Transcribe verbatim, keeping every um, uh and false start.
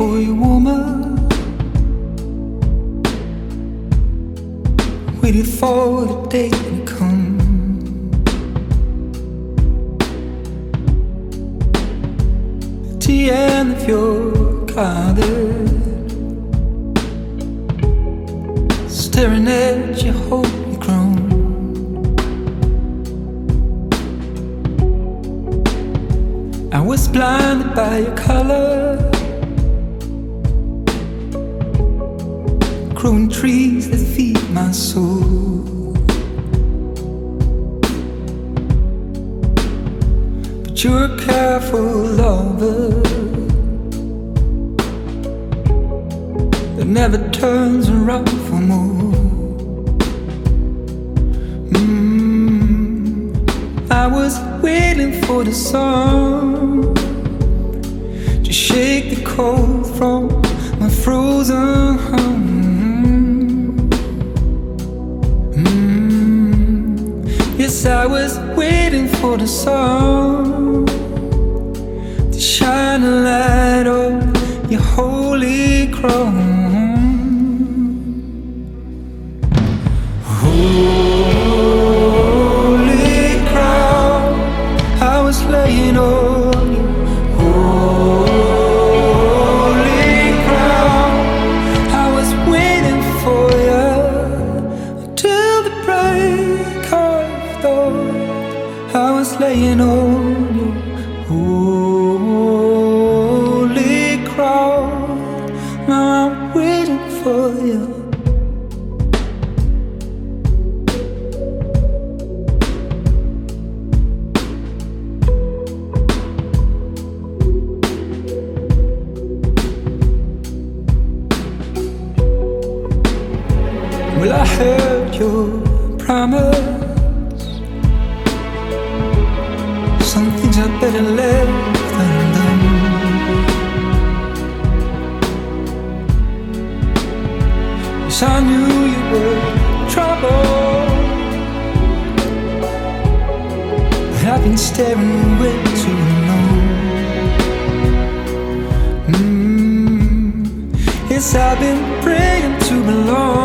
for you, woman. Waiting for the day to come. At the end of your garden, staring at your holy ground. I was blinded by your color, growing trees that feed my soul. But you're a careful lover that never turns around for more. mm. I was waiting for the sun to shake the cold from my frozen home. Yes, I was waiting for the sun to shine a light on your holy crown. Holy crown, I was laying on you. Holy crown, I was waiting for you till the break of dawn. I was laying on you. Holy crown, now I'm waiting for you. Well, I heard your promise. Some things are better left undone. Yes, I knew you were trouble, but I've been staring way too long. mm. Yes, I've been praying to belong.